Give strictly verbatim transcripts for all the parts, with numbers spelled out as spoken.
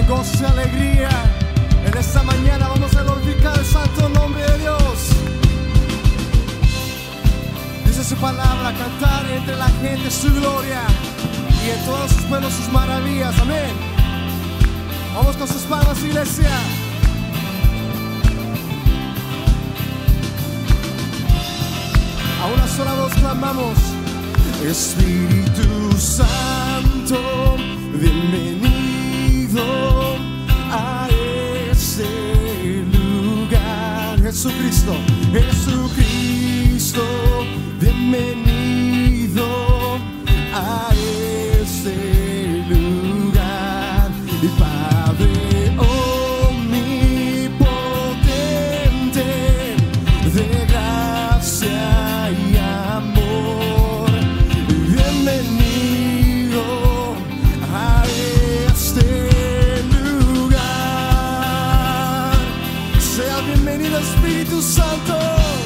con gozo y alegría. En esta mañana vamos a glorificar el santo nombre de Dios. Dice su palabra, cantar entre la gente su gloria y en todos sus pueblos sus maravillas. Amén. Vamos con sus palmas, iglesia. A una sola voz clamamos: Espíritu Santo, bienvenido a ese lugar. Jesucristo, Jesucristo, bienvenido a ese lugar. Y Padre omnipotente, de gracia y amor, bienvenido a este lugar. Sea bienvenido, Espíritu Santo.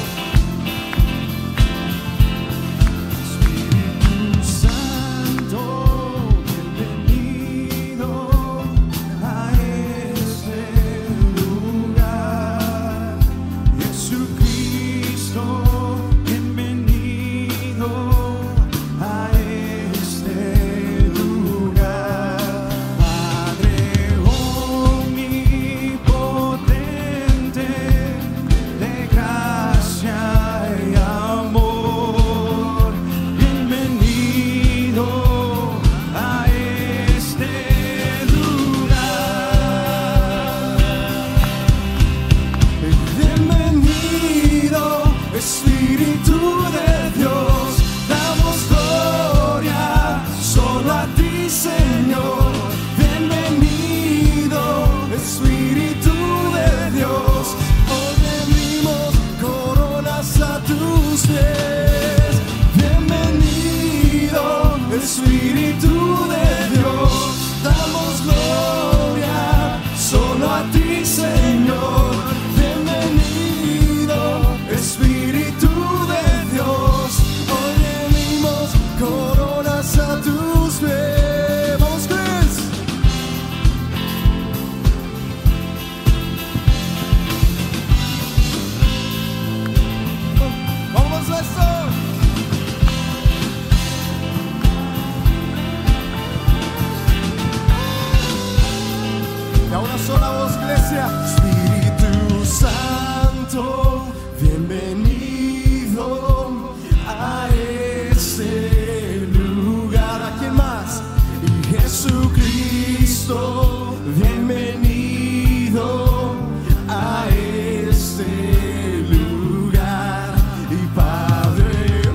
Espíritu de Dios, damos gloria solo a ti, Señor. Bienvenido, Espíritu de Dios. Hoy venimos coronas a tus pies. Vamos, Chris. Vamos a esto. Y a una sola voz, iglesia. Espíritu Santo, bienvenido a ese lugar. ¿A quién más? Y Jesucristo, bienvenido a ese lugar. Y Padre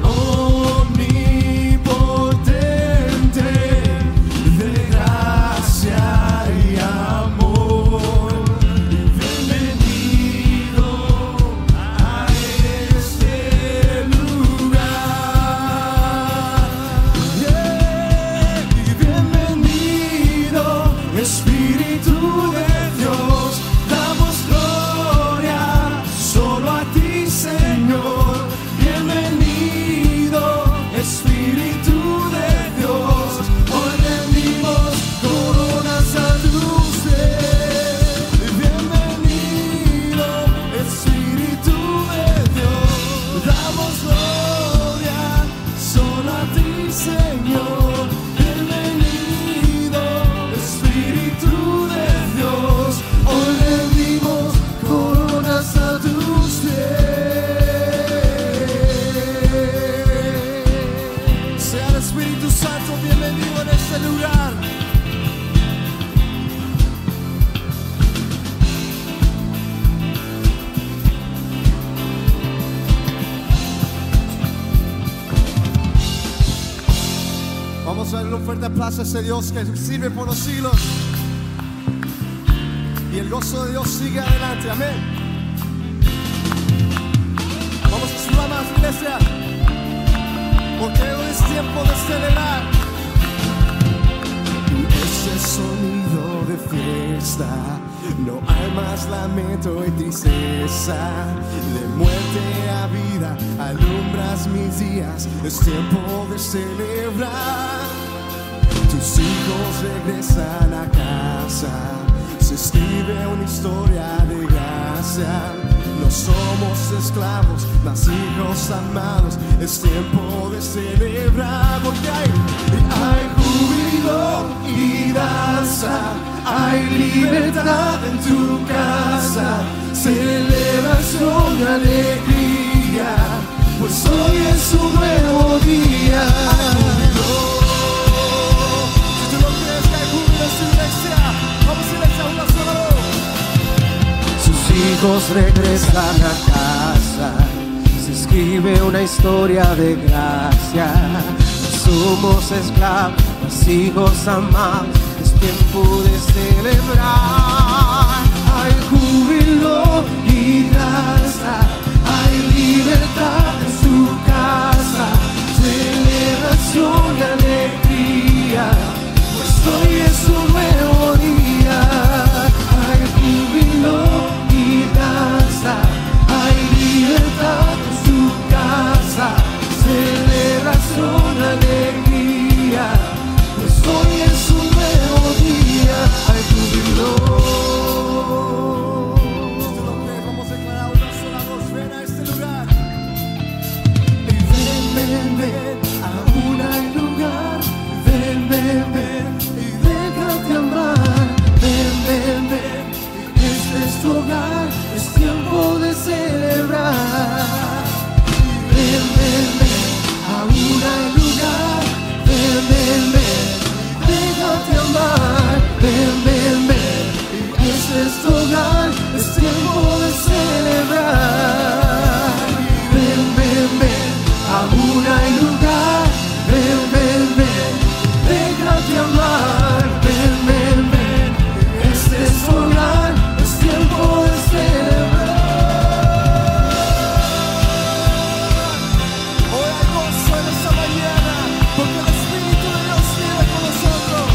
omnipotente, de gracia y amor, bienvenido a este lugar. Yeah. Y bienvenido, Espíritu de Dios, damos gloria solo a ti, Señor. Bienvenido, Espíritu de Dios. Hoy rendimos coronas a tus pies. Bienvenido, Espíritu de Dios. Damos gloria solo a ti, Señor. Bienvenido, Espíritu de Dios. Hoy rendimos coronas a tus pies. Sea el Espíritu Santo bienvenido en este lugar. Vamos a darle un fuerte aplauso a ese Dios que sirve por los siglos. Y el gozo de Dios sigue adelante. Amén. Vamos a subir más, iglesia, porque hoy es tiempo de celebrar. Ese sonido de fiesta, no hay más lamento y tristeza. De muerte a vida alumbras mis días. Es tiempo de celebrar. Tus hijos regresan a casa. escribe una historia de gracia. No somos esclavos, mas hijos amados. Es tiempo de celebrar, porque hay, hay júbilo y danza, hay libertad en tu casa, celebración y alegría, pues hoy es un nuevo día. Si tú no crees que hay júbilo en su iglesia, vamos a iglesia una sola voz. Sus hijos regresan a casa, se escribe una historia de gracia. No somos esclavos, mas hijos amados, es tiempo de celebrar. Hay júbilo y danza, hay libertad en su casa, celebración y alegría, pues hoy es un nuevo día. Hay júbilo y danza, hay libertad en su casa, celebración y alegría, pues hoy es un nuevo día. Hay júbilo. Ven, ven, aún hay lugar. Ven, ven, ven y déjate amar. Ven, ven, ven, este es tu hogar, es tiempo de celebrar. Ven, ven, ven, aún hay lugar. Ven, ven, ven, déjate amar. Ven, ven, ven, este es tu hogar, es tiempo de celebrar. Ven, ven, ven, aún hay lugar. Ven, ven, ven, déjate amar. Ven, ven, ven, este es tu hogar, es tiempo de celebrar. Hoy hay gozo en esta mañana, porque el Espíritu de Dios vive con nosotros.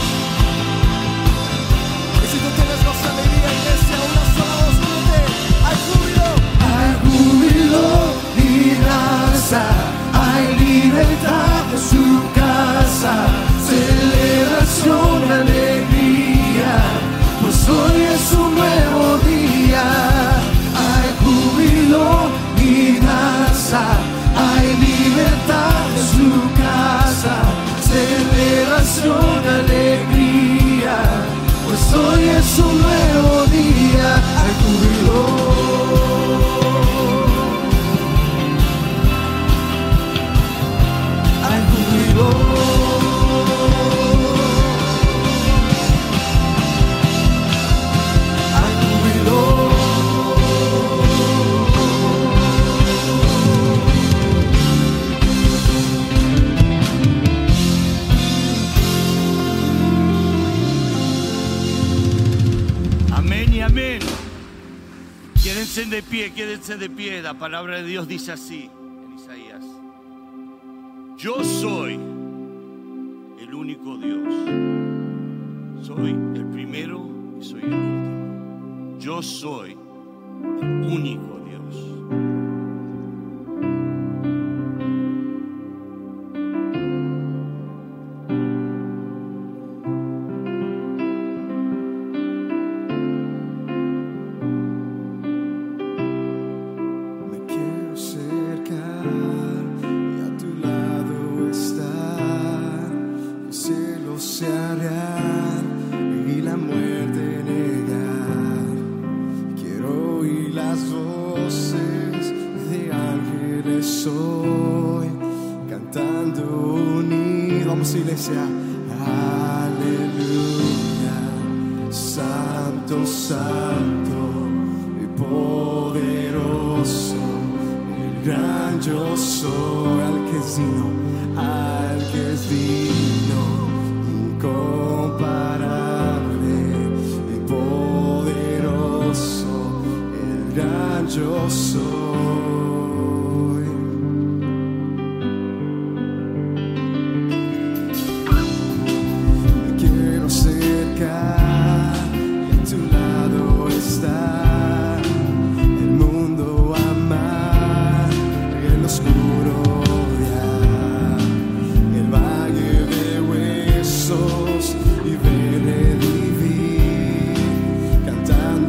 Y si tú tienes gozo, alegría, iglesia, una sola voz, grite: hay júbilo, hay júbilo y danza, hay libertad en su casa, celebración y alegría, pues hoy es un nuevo día. Hay júbilo y danza, hay libertad en su casa, celebración y alegría, pues hoy es un nuevo día. Hay júbilo. Amén y amén. Quédense de pie, quédense de pie. La palabra de Dios dice así en Isaías: yo soy el único Dios. Soy el primero y soy el último. Yo soy el único Dios. Me quiero acercar y a tu lado estar. El cielo se hará y la muerte negar. Quiero oír las voces de ángeles hoy cantando unidos. Vamos, iglesia. Aleluya, santo, santo y poderoso, el gran yo soy, al que es digno, al que es digno, incomparable y poderoso, el gran yo soy. Me quiero acercar y a tu lado estar, el mundo amar, el oscuro odiar, el valle de huesos y ver revivir, cantando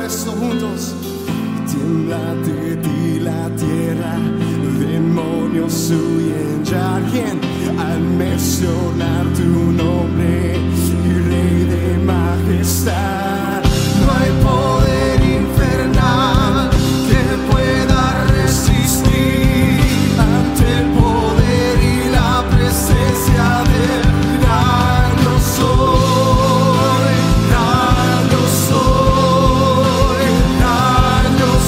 esto juntos. Tiembla de ti la tierra, demonios huyen ya. ¿Quién? Al mencionar tu nombre, Rey de majestad, no hay poder infernal que pueda resistir ante el poder y la presencia del gran yo soy, gran yo soy, gran yo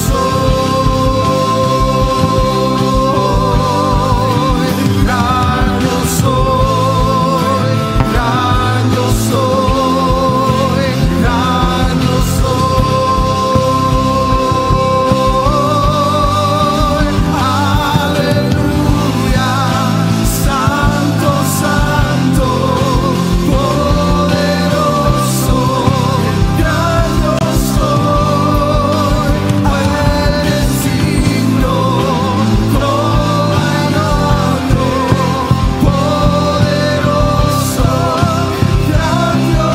soy, gran yo soy, gran yo soy, gran yo soy. Aleluya, santo, santo, poderoso, gran yo soy, al designo, comandante, poderoso, gran yo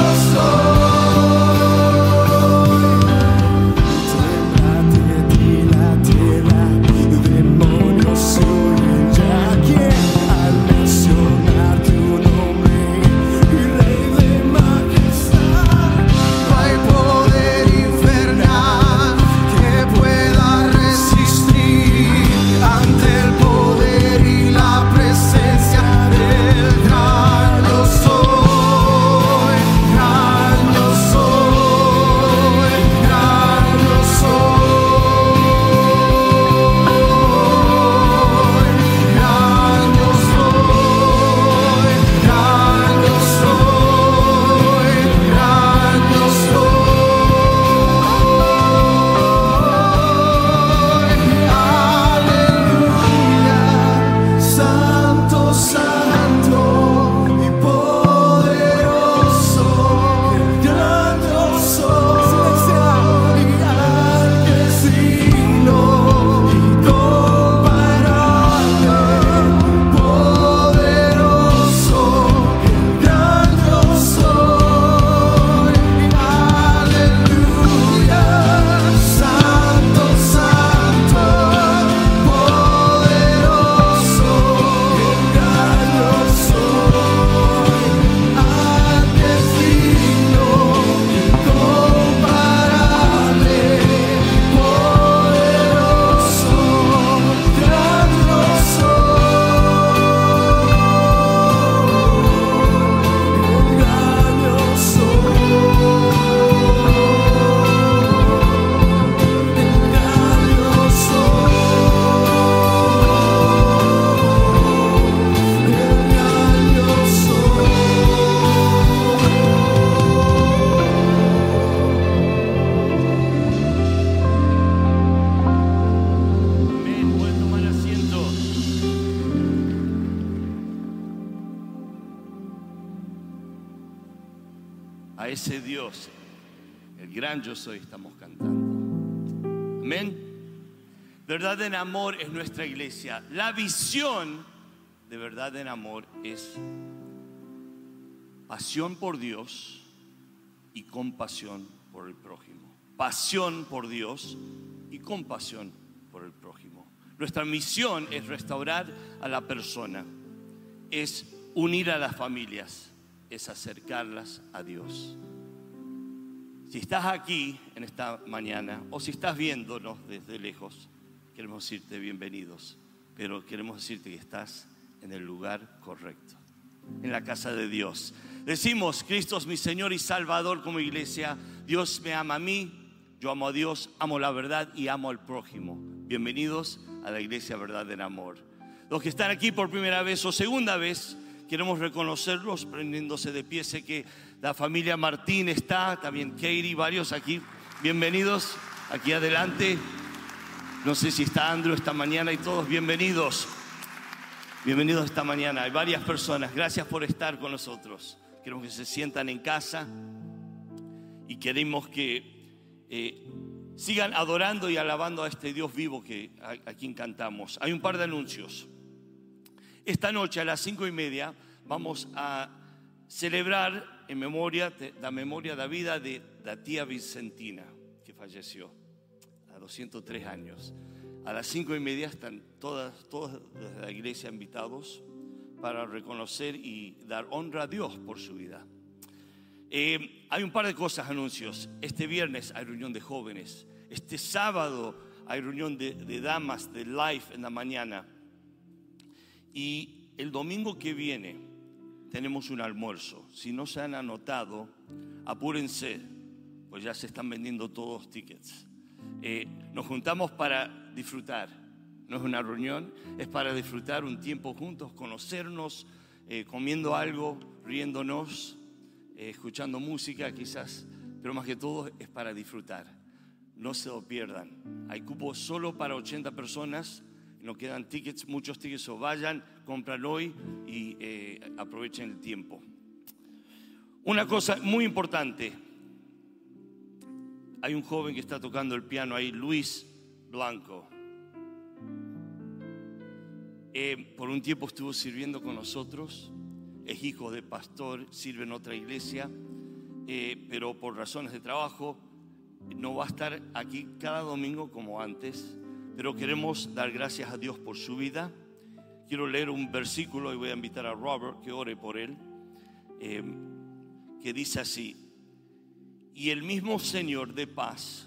soy. Tiembla de ti la tierra, demonios huyen ya. ¿Quién? Al mencionar tu nombre, Rey de majestad, no hay poder infernal que pueda resistir ante el poder y la presencia del gran yo soy, gran yo soy, gran yo soy, gran yo soy, gran yo soy, gran yo soy. Aleluya, santo, santo y poderoso, el gran yo soy, y al designo incomparable, poderoso, el gran yo soy. Aleluya, santo, santo, poderoso, el gran yo soy, al designo incomparable, poderoso, gran yo Amén. Pueden tomar asiento. A ese Dios, el gran yo soy, estamos cantando. Amén. Verdad en amor es nuestra iglesia. La visión de verdad en amor es pasión por Dios y compasión por el prójimo. Pasión por Dios y compasión por el prójimo. Nuestra misión es restaurar a la persona, es unir a las familias, es acercarlas a Dios. Si estás aquí en esta mañana o si estás viéndonos desde lejos, queremos decirte bienvenidos, pero queremos decirte que estás en el lugar correcto, en la casa de Dios. Decimos, Cristo es mi Señor y Salvador como iglesia. Dios me ama a mí, yo amo a Dios, amo la verdad y amo al prójimo. Bienvenidos a la iglesia Verdad en Amor. Los que están aquí por primera vez o segunda vez, queremos reconocerlos prendiéndose de pie. Sé que la familia Martín está, también Katie, varios aquí. Bienvenidos aquí adelante. No sé si está Andrew esta mañana y todos bienvenidos. Bienvenidos esta mañana. Hay varias personas. Gracias por estar con nosotros. Queremos que se sientan en casa y queremos que eh, sigan adorando y alabando a este Dios vivo que a, a quien cantamos. Hay un par de anuncios. Esta noche a las cinco y media vamos a celebrar en memoria, la memoria da vida de la tía Vicentina, que que falleció a doscientos tres años. A las cinco y media están todas, todos desde la iglesia invitados para reconocer y dar honra a Dios por su vida. Eh, hay un par de cosas, anuncios. Este viernes hay reunión de jóvenes. Este sábado hay reunión de, de damas de Life en la mañana. Y el domingo que viene tenemos un almuerzo. Si no se han anotado, apúrense, pues ya se están vendiendo todos los tickets. Eh, nos juntamos para disfrutar. No es una reunión, es para disfrutar un tiempo juntos, conocernos, eh, comiendo algo, riéndonos, eh, escuchando música quizás, pero más que todo es para disfrutar. No se lo pierdan. Hay cupos solo para ochenta personas. No quedan tickets, muchos tickets, o vayan, compran hoy y eh, aprovechen el tiempo. Una cosa muy importante. Hay un joven que está tocando el piano ahí, Luis Blanco. Eh, por un tiempo estuvo sirviendo con nosotros. Es hijo de pastor, sirve en otra iglesia, eh, pero por razones de trabajo no va a estar aquí cada domingo como antes. Pero queremos dar gracias a Dios por su vida. Quiero leer un versículo y voy a invitar a Robert que ore por él, eh, que dice así: y el mismo Señor de paz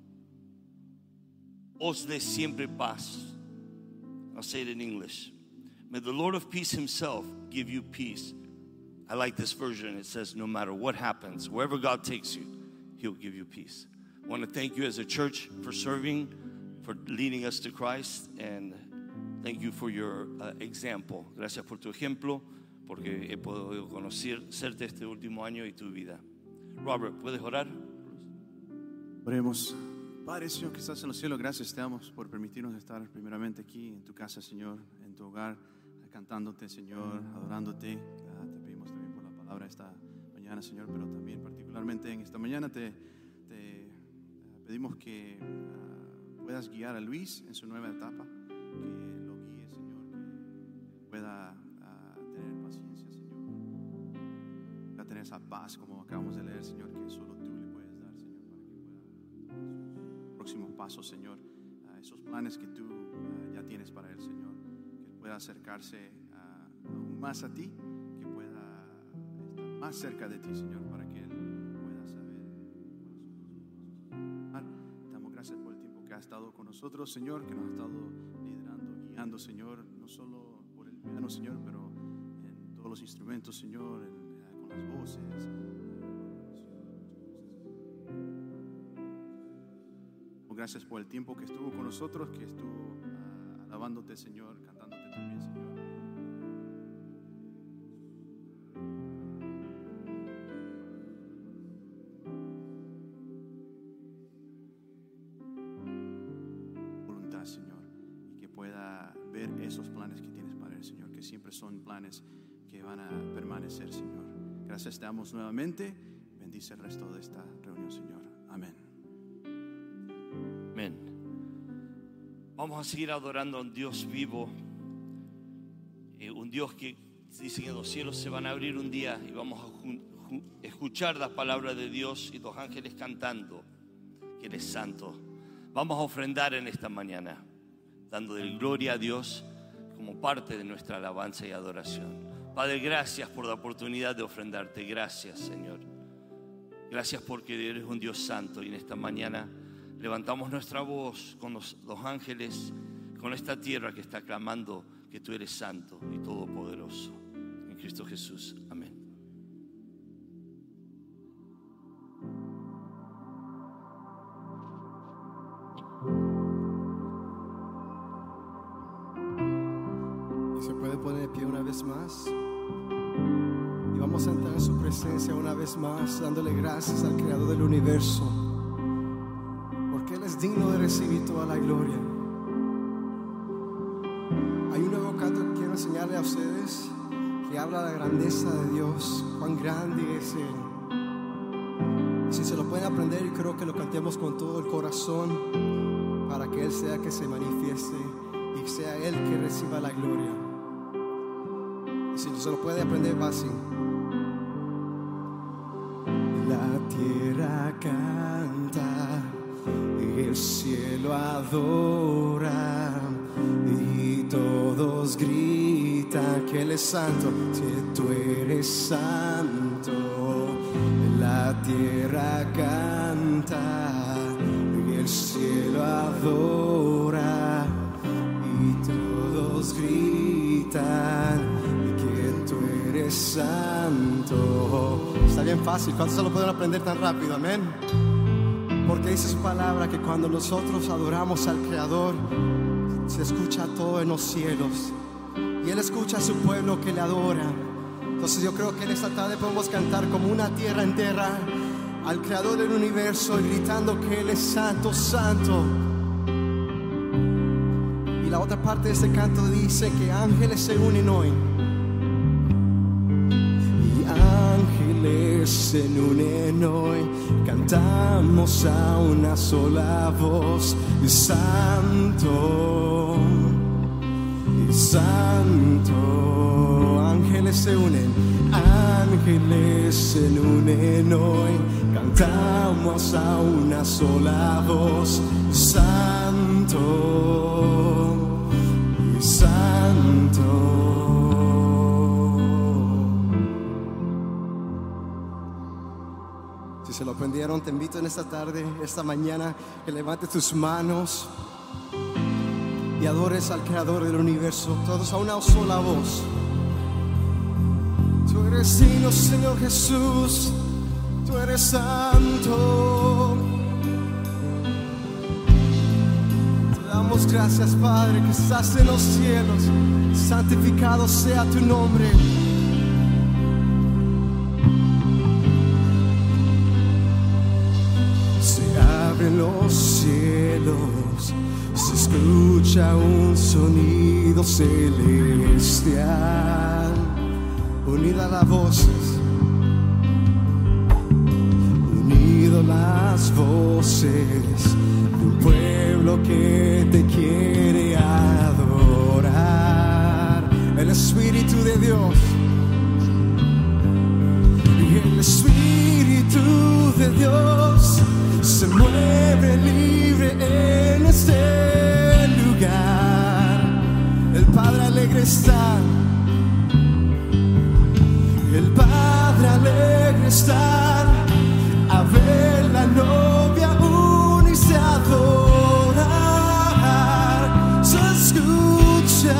os dé siempre paz. I'll say it in English. May the Lord of peace himself give you peace. I like this version. It says, no matter what happens, wherever God takes you, he'll give you peace. I want to thank you as a church for serving, for leading us to Christ, and thank you for your uh, example. Gracias por tu ejemplo, porque he podido conocerte este último año y tu vida. Robert, ¿puedes orar? Oremos. Padre, Señor, que estás en los cielos, gracias te damos por permitirnos estar primeramente aquí en tu casa, Señor, en tu hogar, cantándote, Señor, adorándote. Uh, te pedimos también por la palabra esta mañana, Señor, pero también particularmente en esta mañana te, te uh, pedimos que uh, puedas guiar a Luis en su nueva etapa, que lo guíe, Señor, que pueda uh, tener paciencia, Señor, pueda tener esa paz como acabamos de leer, Señor, que solo tú le puedes dar, Señor, para que pueda tomar sus próximos pasos, Señor, uh, esos planes que tú uh, ya tienes para él, Señor, que él pueda acercarse uh, aún más a ti, que pueda estar más cerca de ti, Señor, para que él pueda saber cuáles son los pasos. Damos gracias por el tiempo que ha estado con nosotros, Señor, que nos ha estado liderando, guiando, Señor, no solo por el piano, Señor, pero en todos los instrumentos, Señor, en, uh, con las voces. Gracias por el tiempo que estuvo con nosotros, que estuvo uh, alabándote, Señor, cantándote también, Señor. Voluntad, Señor, y que pueda ver esos planes que tienes para él, Señor, que siempre son planes que van a permanecer, Señor. Gracias te damos nuevamente. Bendice el resto de esta reunión, Señor. Amén. Amén. Vamos a seguir adorando a un Dios vivo, eh, un Dios que dice que los cielos se van a abrir un día y vamos a ju- ju- escuchar la palabra de Dios y los ángeles cantando que Él es santo. Vamos a ofrendar en esta mañana, dándole gloria a Dios como parte de nuestra alabanza y adoración. Padre, gracias por la oportunidad de ofrendarte. Gracias, Señor. Gracias porque eres un Dios santo y en esta mañana levantamos nuestra voz con los, los ángeles, con esta tierra que está clamando que tú eres santo y todopoderoso. En Cristo Jesús. Amén. Y se puede poner de pie una vez más. Y vamos a entrar en su presencia una vez más, dándole gracias al Creador del universo, porque Él es digno de recibir toda la gloria. Hay un nuevo canto que quiero enseñarle a ustedes, que habla de la grandeza de Dios, cuán grande es Él. Si se lo pueden aprender, yo creo que lo cantemos con todo el corazón, para que Él sea que se manifieste y sea Él que reciba la gloria. Y si no se lo puede aprender, va así. La tierra canta adoran y todos gritan que Él es santo, que tú eres santo. La tierra canta y el cielo adora y todos gritan que tú eres santo. Está bien fácil, ¿cuántos se lo pueden aprender tan rápido? Amén. Porque dice su palabra que cuando nosotros adoramos al Creador, se escucha todo en los cielos y Él escucha a su pueblo que le adora. Entonces yo creo que en esta tarde podemos cantar como una tierra entera al Creador del universo y gritando que Él es santo, santo. Y la otra parte de este canto dice que ángeles se unen hoy. Y ángeles se unen hoy, cantamos a una sola voz, santo, santo. Ángeles se unen, ángeles se unen hoy, cantamos a una sola voz, santo, santo. Si se lo aprendieron, te invito en esta tarde, esta mañana, que levantes tus manos y adores al Creador del universo, todos a una sola voz. Tú eres digno, Señor Jesús, tú eres santo. Te damos gracias, Padre, que estás en los cielos, santificado sea tu nombre. Se abren los cielos, se escucha un sonido celestial, unidas las voces, unidas las voces de un pueblo que te quiere adorar. El Espíritu de Dios, y el Espíritu de Dios se mueve libre en este lugar. El Padre alegre está, el Padre alegre está a ver la novia unirse a adorar. Se escucha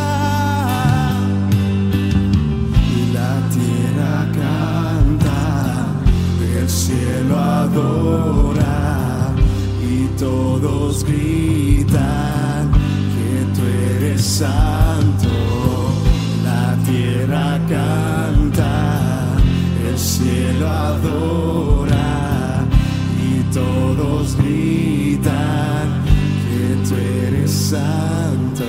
y la tierra canta, el cielo adora y todos gritan que tú eres santo. La tierra canta, el cielo adora y todos gritan que tú eres santo.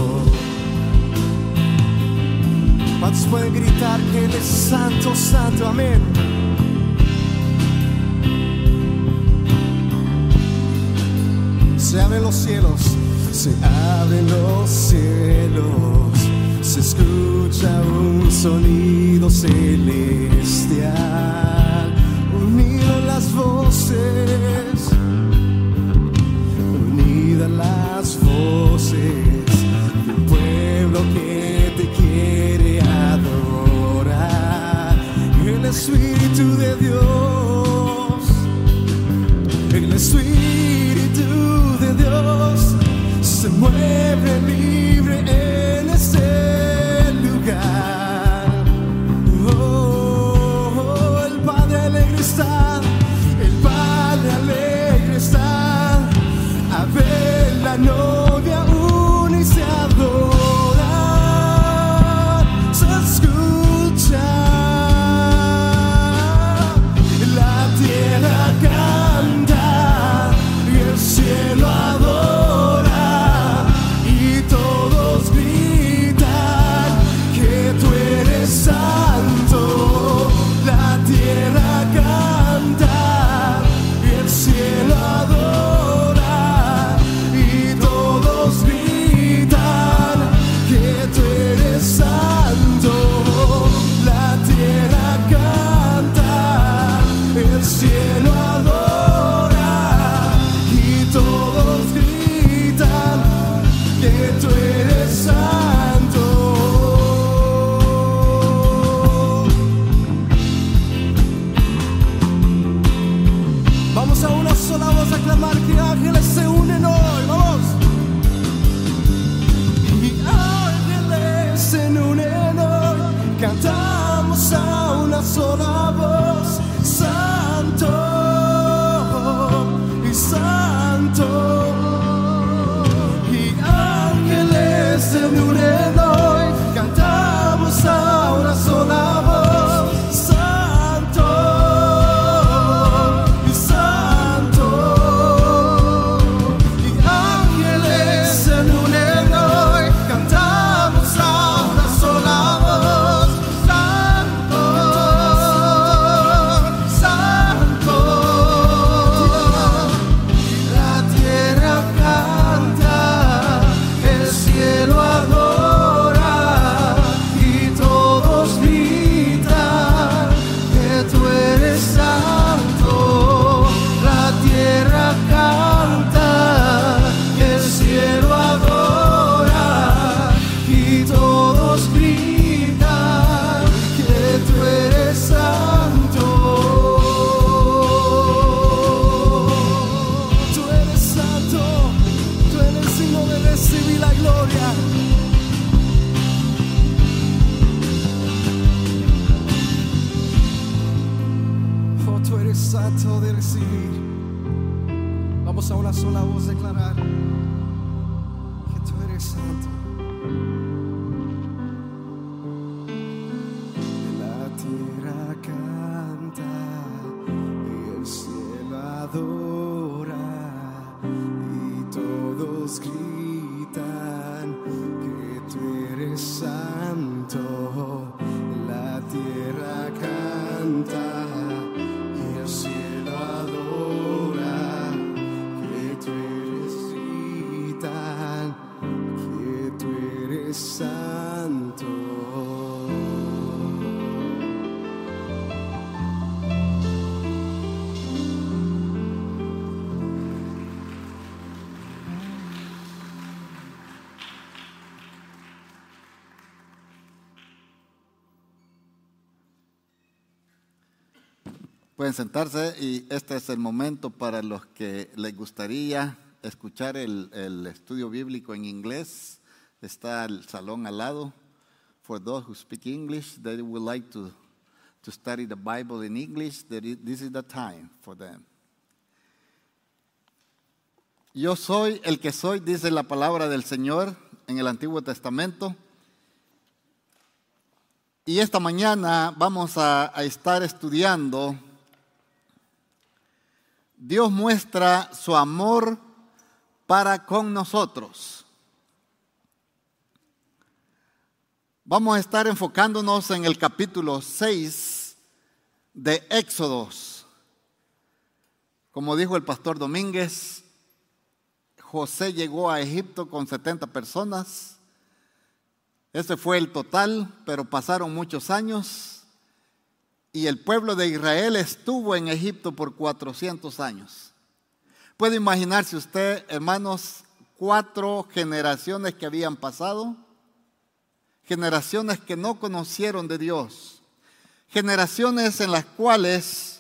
¿Cuántos pueden gritar que Él es santo, santo? Amén. Se abren los cielos, se abren los cielos, se escucha un sonido celestial, unidas las voces, unidas las voces de un pueblo que te quiere adorar. El Espíritu de Dios, el Espíritu de Dios se mueve libre en este lugar. Oh, oh, el Padre alegre está, el Padre alegre decir, vamos a una sola voz declarar que tú eres santo. La tierra canta y el cielo adora y todos gritan que tú eres santo. La tierra canta y el cielo adora que tú eres gritan que tú eres santo. Pueden sentarse y este es el momento para los que les gustaría escuchar el, el estudio bíblico en inglés. Está el salón al lado. For those who speak English, they would like to, to study the Bible in English, this is the time for them. Yo soy el que soy, dice la palabra del Señor en el Antiguo Testamento. Y esta mañana vamos a, a estar estudiando. Dios muestra su amor para con nosotros. Vamos a estar enfocándonos en el capítulo seis de Éxodos. Como dijo el pastor Domínguez, José llegó a Egipto con setenta personas. Ese fue el total, pero pasaron muchos años. Y el pueblo de Israel estuvo en Egipto por cuatrocientos años. ¿Puede imaginarse usted, hermanos, cuatro generaciones que habían pasado? Generaciones que no conocieron de Dios. Generaciones en las cuales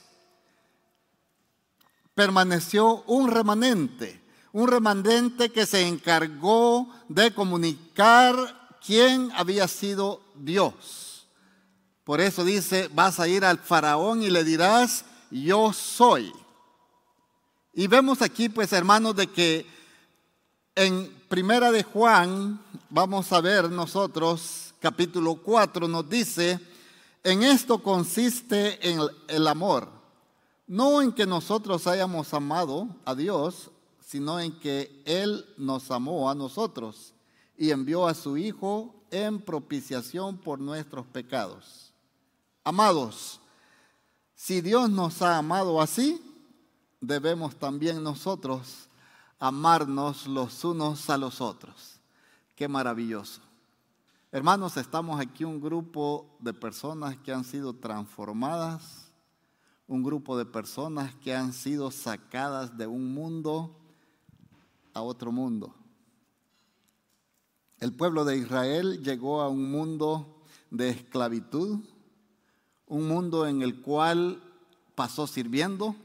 permaneció un remanente. Un remanente que se encargó de comunicar quién había sido Dios. Por eso dice, vas a ir al faraón y le dirás, yo soy. Y vemos aquí, pues, hermanos, de que en Primera de Juan, vamos a ver nosotros, capítulo cuatro, nos dice, en esto consiste en el amor, no en que nosotros hayamos amado a Dios, sino en que Él nos amó a nosotros y envió a su Hijo en propiciación por nuestros pecados. Amados, si Dios nos ha amado así, debemos también nosotros amarnos los unos a los otros. Qué maravilloso. Hermanos, estamos aquí un grupo de personas que han sido transformadas, un grupo de personas que han sido sacadas de un mundo a otro mundo. El pueblo de Israel llegó a un mundo de esclavitud, un mundo en el cual pasó sirviendo,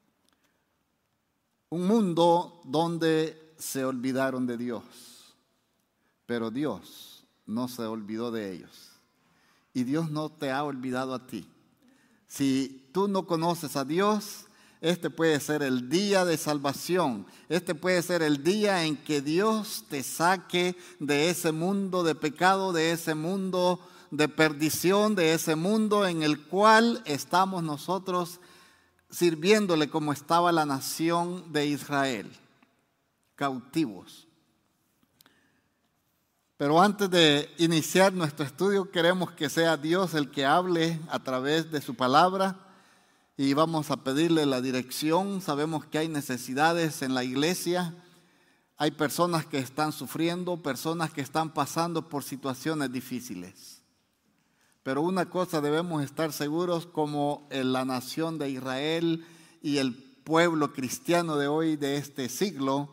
un mundo donde se olvidaron de Dios, pero Dios no se olvidó de ellos y Dios no te ha olvidado a ti. Si tú no conoces a Dios, este puede ser el día de salvación, este puede ser el día en que Dios te saque de ese mundo de pecado, de ese mundo de perdición, de ese mundo en el cual estamos nosotros sirviéndole como estaba la nación de Israel, cautivos. Pero antes de iniciar nuestro estudio, queremos que sea Dios el que hable a través de su palabra y vamos a pedirle la dirección. Sabemos que hay necesidades en la iglesia, hay personas que están sufriendo, personas que están pasando por situaciones difíciles. Pero una cosa debemos estar seguros, como en la nación de Israel y el pueblo cristiano de hoy, de este siglo,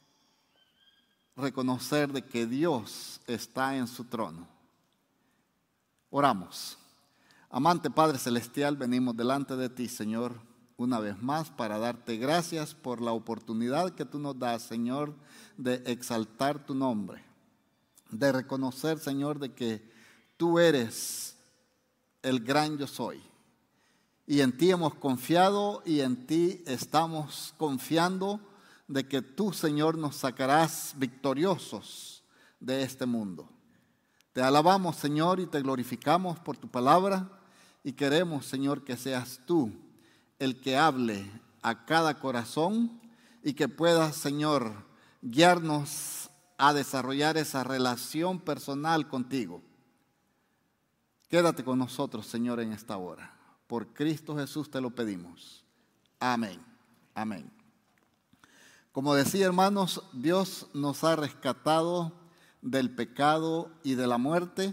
reconocer de que Dios está en su trono. Oramos. Amante Padre Celestial, venimos delante de ti, Señor, una vez más para darte gracias por la oportunidad que tú nos das, Señor, de exaltar tu nombre, de reconocer, Señor, de que tú eres el gran yo soy Y en ti hemos confiado y en ti estamos confiando de que tú, Señor, nos sacarás victoriosos de este mundo. Te alabamos, Señor, y te glorificamos por tu palabra y queremos, Señor, que seas tú el que hable a cada corazón y que puedas, Señor, guiarnos a desarrollar esa relación personal contigo. Quédate con nosotros, Señor, en esta hora. Por Cristo Jesús te lo pedimos. Amén. Amén. Como decía, hermanos, Dios nos ha rescatado del pecado y de la muerte,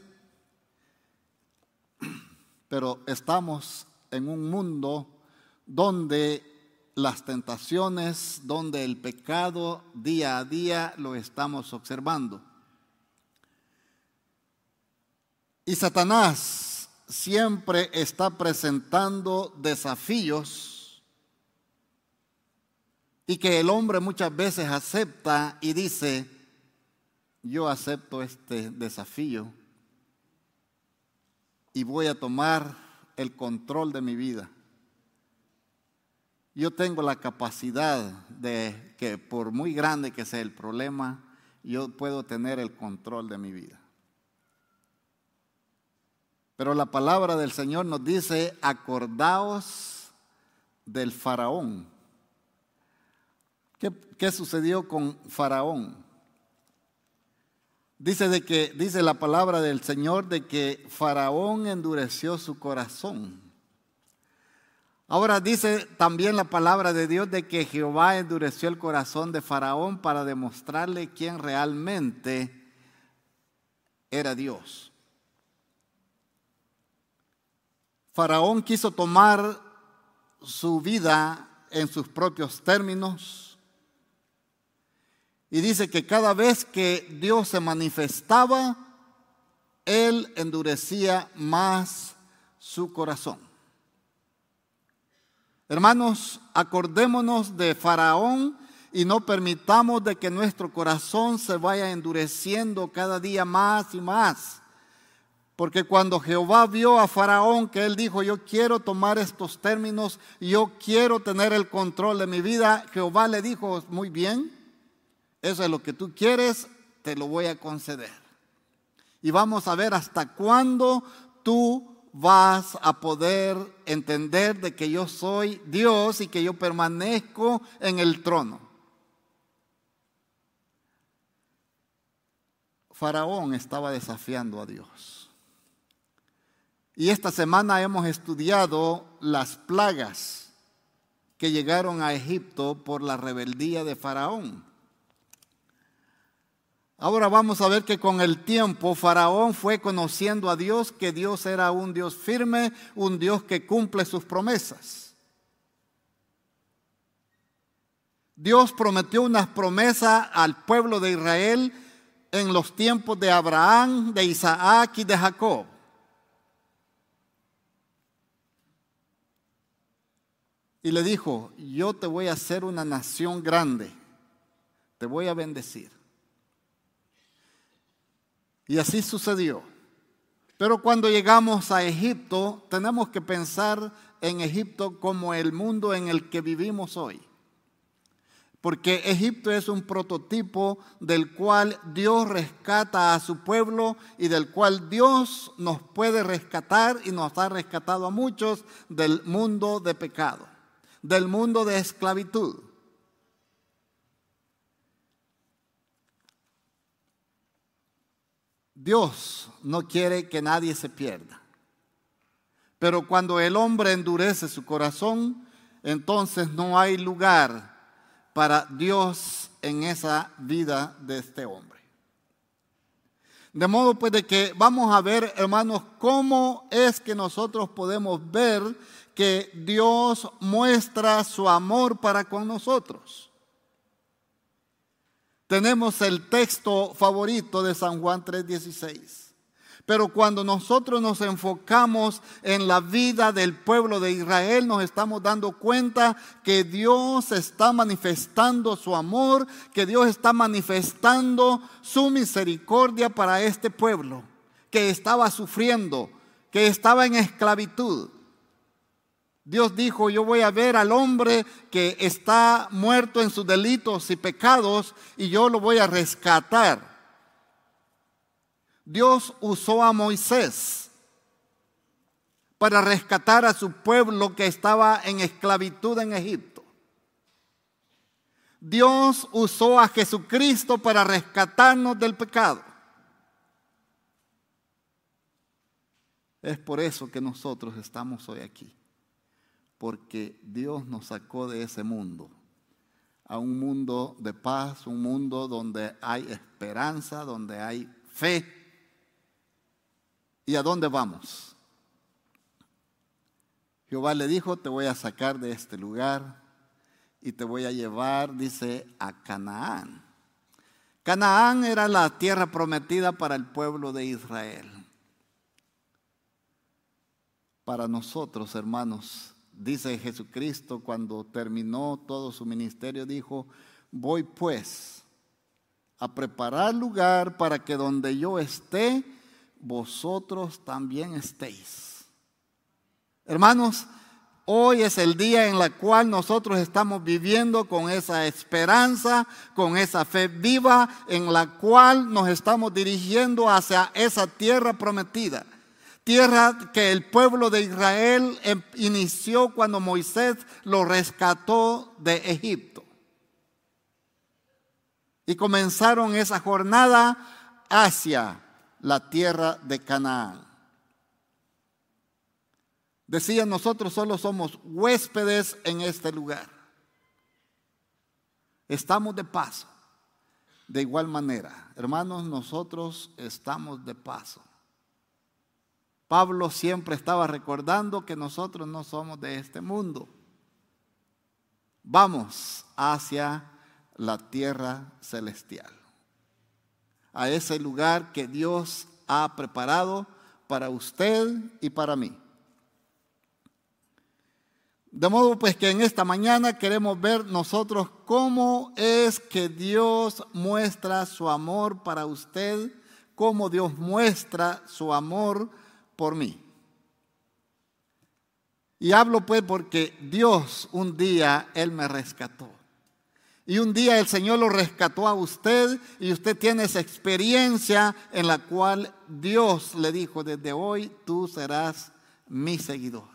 pero estamos en un mundo donde las tentaciones, donde el pecado día a día lo estamos observando. Y Satanás siempre está presentando desafíos y que el hombre muchas veces acepta y dice: yo acepto este desafío y voy a tomar el control de mi vida. Yo tengo la capacidad de que, por muy grande que sea el problema, yo puedo tener el control de mi vida. Pero la palabra del Señor nos dice: acordaos del faraón. ¿Qué, qué sucedió con Faraón? Dice, de que, dice la palabra del Señor de que Faraón endureció su corazón. Ahora dice también la palabra de Dios de que Jehová endureció el corazón de Faraón para demostrarle quién realmente era Dios. Faraón quiso tomar su vida en sus propios términos. Y dice que cada vez que Dios se manifestaba, él endurecía más su corazón. Hermanos, acordémonos de Faraón y no permitamos de que nuestro corazón se vaya endureciendo cada día más y más. Porque cuando Jehová vio a Faraón, que él dijo: yo quiero tomar estos términos, yo quiero tener el control de mi vida, Jehová le dijo: muy bien, eso es lo que tú quieres, te lo voy a conceder. Y vamos a ver hasta cuándo tú vas a poder entender de que yo soy Dios y que yo permanezco en el trono. Faraón estaba desafiando a Dios. Y esta semana hemos estudiado las plagas que llegaron a Egipto por la rebeldía de Faraón. Ahora vamos a ver que con el tiempo Faraón fue conociendo a Dios, que Dios era un Dios firme, un Dios que cumple sus promesas. Dios prometió unas promesas al pueblo de Israel en los tiempos de Abraham, de Isaac y de Jacob. Y le dijo: yo te voy a hacer una nación grande, te voy a bendecir. Y así sucedió. Pero cuando llegamos a Egipto, tenemos que pensar en Egipto como el mundo en el que vivimos hoy. Porque Egipto es un prototipo del cual Dios rescata a su pueblo y del cual Dios nos puede rescatar y nos ha rescatado a muchos del mundo de pecado, del mundo de esclavitud. Dios no quiere que nadie se pierda. Pero cuando el hombre endurece su corazón, entonces no hay lugar para Dios en esa vida de este hombre. De modo pues de que vamos a ver, hermanos, cómo es que nosotros podemos ver que Dios muestra su amor para con nosotros. Tenemos el texto favorito de San Juan tres dieciséis. Pero cuando nosotros nos enfocamos en la vida del pueblo de Israel, nos estamos dando cuenta que Dios está manifestando su amor, que Dios está manifestando su misericordia para este pueblo, que estaba sufriendo, que estaba en esclavitud. Dios dijo, yo voy a ver al hombre que está muerto en sus delitos y pecados y yo lo voy a rescatar. Dios usó a Moisés para rescatar a su pueblo que estaba en esclavitud en Egipto. Dios usó a Jesucristo para rescatarnos del pecado. Es por eso que nosotros estamos hoy aquí. Porque Dios nos sacó de ese mundo a un mundo de paz, un mundo donde hay esperanza, donde hay fe. ¿Y a dónde vamos? Jehová le dijo, te voy a sacar de este lugar y te voy a llevar, dice, a Canaán. Canaán era la tierra prometida para el pueblo de Israel. Para nosotros, hermanos, dice Jesucristo cuando terminó todo su ministerio, dijo, voy pues a preparar lugar para que donde yo esté, vosotros también estéis. Hermanos, hoy es el día en el cual nosotros estamos viviendo con esa esperanza, con esa fe viva, en la cual nos estamos dirigiendo hacia esa tierra prometida. Tierra que el pueblo de Israel inició cuando Moisés lo rescató de Egipto. Y comenzaron esa jornada hacia la tierra de Canaán. Decían, nosotros solo somos huéspedes en este lugar. Estamos de paso. De igual manera, hermanos, nosotros estamos de paso. Pablo siempre estaba recordando que nosotros no somos de este mundo. Vamos hacia la tierra celestial, a ese lugar que Dios ha preparado para usted y para mí. De modo pues que en esta mañana queremos ver nosotros cómo es que Dios muestra su amor para usted, cómo Dios muestra su amor por mí. Y hablo pues porque Dios un día, Él me rescató. Y un día el Señor lo rescató a usted y usted tiene esa experiencia en la cual Dios le dijo, desde hoy tú serás mi seguidor.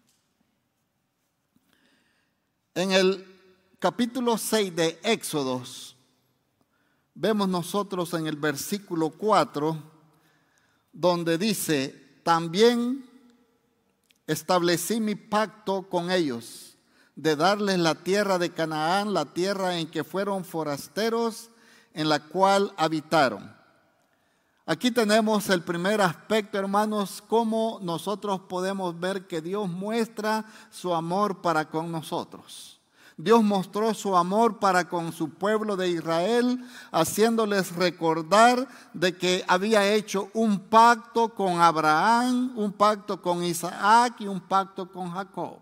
En el capítulo seis de Éxodos, vemos nosotros en el versículo cuatro, donde dice, también establecí mi pacto con ellos, de darles la tierra de Canaán, la tierra en que fueron forasteros, en la cual habitaron. Aquí tenemos el primer aspecto, hermanos, cómo nosotros podemos ver que Dios muestra su amor para con nosotros. Dios mostró su amor para con su pueblo de Israel, haciéndoles recordar de que había hecho un pacto con Abraham, un pacto con Isaac y un pacto con Jacob.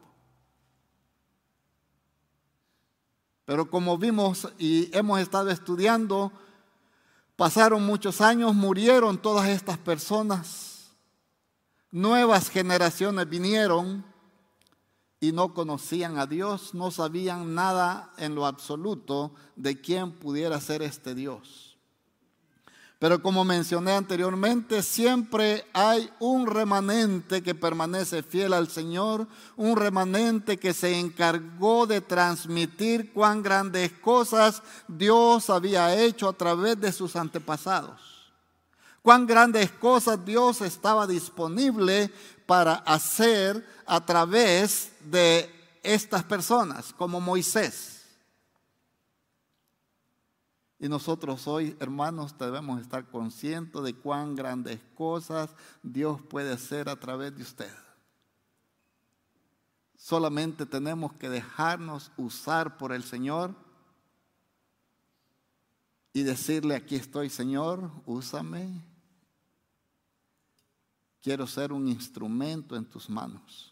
Pero como vimos y hemos estado estudiando, pasaron muchos años, murieron todas estas personas, nuevas generaciones vinieron y no conocían a Dios, no sabían nada en lo absoluto de quién pudiera ser este Dios. Pero como mencioné anteriormente, siempre hay un remanente que permanece fiel al Señor, un remanente que se encargó de transmitir cuán grandes cosas Dios había hecho a través de sus antepasados. Cuán grandes cosas Dios estaba disponible para hacer a través de estas personas, como Moisés. Y nosotros hoy, hermanos, debemos estar conscientes de cuán grandes cosas Dios puede hacer a través de usted. Solamente tenemos que dejarnos usar por el Señor y decirle, aquí estoy, Señor, úsame. Quiero ser un instrumento en tus manos.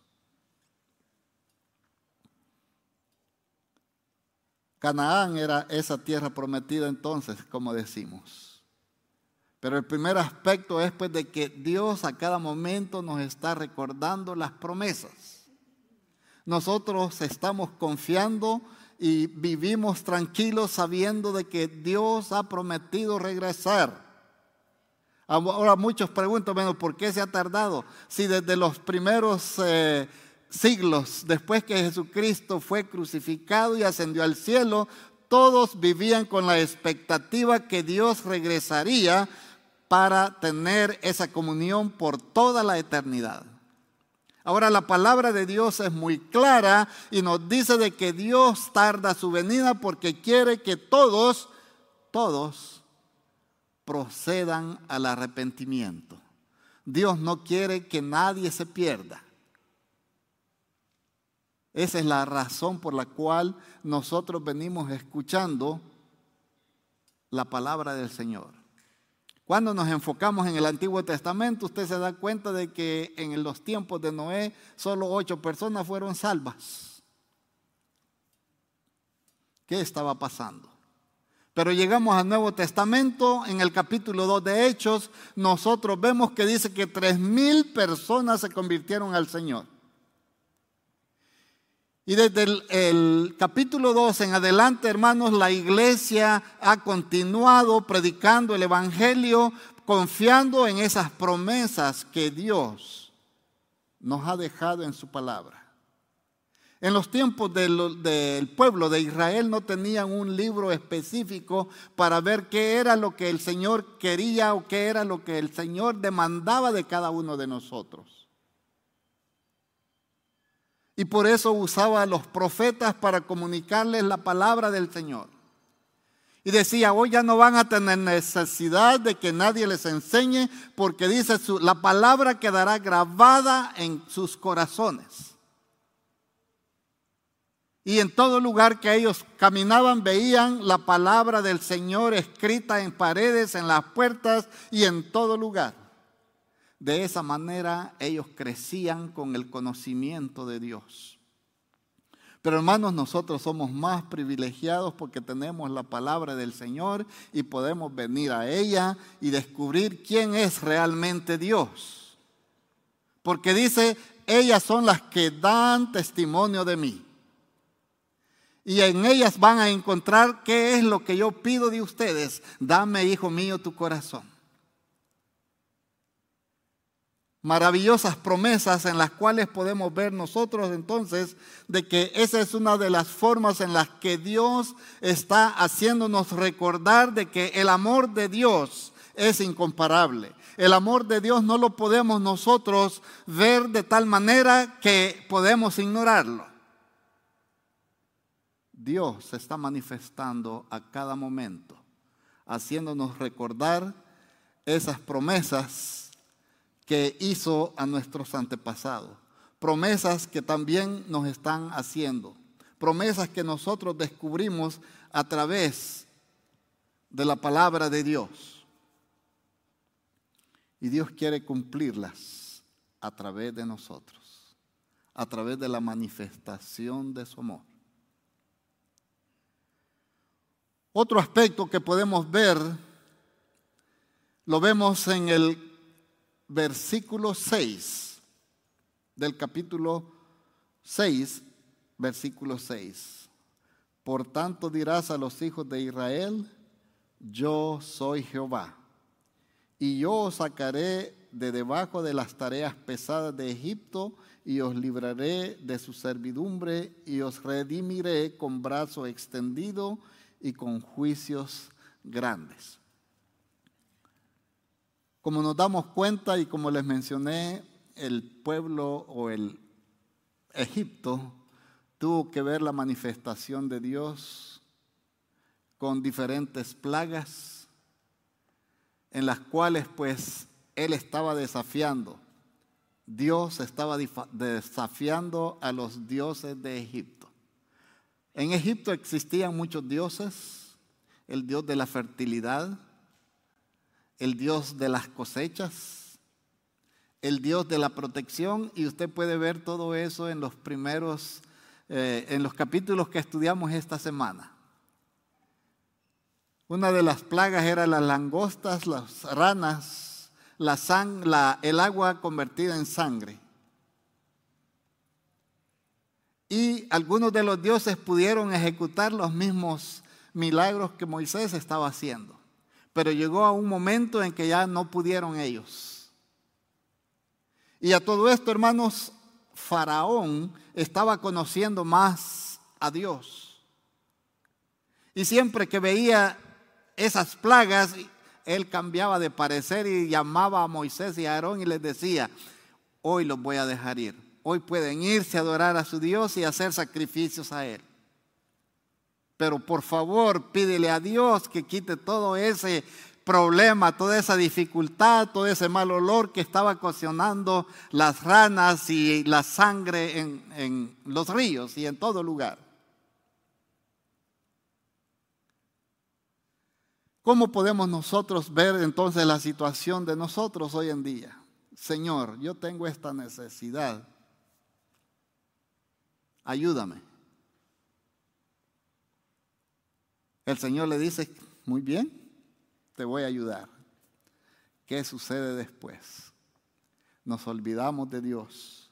Canaán era esa tierra prometida entonces, como decimos. Pero el primer aspecto es pues de que Dios a cada momento nos está recordando las promesas. Nosotros estamos confiando y vivimos tranquilos sabiendo de que Dios ha prometido regresar. Ahora muchos preguntan, bueno, ¿por qué se ha tardado? Si desde los primeros eh, siglos, después que Jesucristo fue crucificado y ascendió al cielo, todos vivían con la expectativa que Dios regresaría para tener esa comunión por toda la eternidad. Ahora la palabra de Dios es muy clara y nos dice de que Dios tarda su venida porque quiere que todos, todos procedan al arrepentimiento. Dios no quiere que nadie se pierda. Esa es la razón por la cual nosotros venimos escuchando la palabra del Señor. Cuando nos enfocamos en el Antiguo Testamento, usted se da cuenta de que en los tiempos de Noé solo ocho personas fueron salvas. ¿Qué estaba pasando? Pero llegamos al Nuevo Testamento, en el capítulo dos de Hechos, nosotros vemos que dice que tres mil personas se convirtieron al Señor. Y desde el, el capítulo dos en adelante, hermanos, la iglesia ha continuado predicando el evangelio, confiando en esas promesas que Dios nos ha dejado en su palabra. En los tiempos del, del pueblo de Israel no tenían un libro específico para ver qué era lo que el Señor quería o qué era lo que el Señor demandaba de cada uno de nosotros. Y por eso usaba a los profetas para comunicarles la palabra del Señor. Y decía, hoy ya no van a tener necesidad de que nadie les enseñe, porque dice, su, la palabra quedará grabada en sus corazones. Y en todo lugar que ellos caminaban, veían la palabra del Señor escrita en paredes, en las puertas y en todo lugar. De esa manera ellos crecían con el conocimiento de Dios. Pero hermanos, nosotros somos más privilegiados porque tenemos la palabra del Señor y podemos venir a ella y descubrir quién es realmente Dios. Porque dice, ellas son las que dan testimonio de mí. Y en ellas van a encontrar qué es lo que yo pido de ustedes. Dame, hijo mío, tu corazón. Maravillosas promesas en las cuales podemos ver nosotros entonces de que esa es una de las formas en las que Dios está haciéndonos recordar de que el amor de Dios es incomparable. El amor de Dios no lo podemos nosotros ver de tal manera que podemos ignorarlo. Dios se está manifestando a cada momento, haciéndonos recordar esas promesas que hizo a nuestros antepasados, promesas que también nos están haciendo, promesas que nosotros descubrimos a través de la palabra de Dios. Y Dios quiere cumplirlas a través de nosotros, a través de la manifestación de su amor. Otro aspecto que podemos ver, lo vemos en el versículo seis del capítulo seis, versículo seis. Por tanto dirás a los hijos de Israel, yo soy Jehová, y yo os sacaré de debajo de las tareas pesadas de Egipto, y os libraré de su servidumbre, y os redimiré con brazo extendido y con juicios grandes. Como nos damos cuenta y como les mencioné, el pueblo o el Egipto tuvo que ver la manifestación de Dios con diferentes plagas en las cuales pues él estaba desafiando. Dios estaba desafiando a los dioses de Egipto. En Egipto existían muchos dioses, el dios de la fertilidad, el Dios de las cosechas, el Dios de la protección, y usted puede ver todo eso en los primeros, eh, en los capítulos que estudiamos esta semana. Una de las plagas era las langostas, las ranas, la sang- la, el agua convertida en sangre. y algunos de los dioses pudieron ejecutar los mismos milagros que Moisés estaba haciendo. Pero llegó a un momento en que ya no pudieron ellos. Y a todo esto, hermanos, Faraón estaba conociendo más a Dios. Y siempre que veía esas plagas, él cambiaba de parecer y llamaba a Moisés y a Aarón y les decía: hoy los voy a dejar ir. Hoy pueden irse a adorar a su Dios y hacer sacrificios a él. Pero por favor, pídele a Dios que quite todo ese problema, toda esa dificultad, todo ese mal olor que estaba ocasionando las ranas y la sangre en, en los ríos y en todo lugar. ¿Cómo podemos nosotros ver entonces la situación de nosotros hoy en día? Señor, yo tengo esta necesidad. Ayúdame. El Señor le dice: muy bien, te voy a ayudar. ¿Qué sucede después? Nos olvidamos de Dios.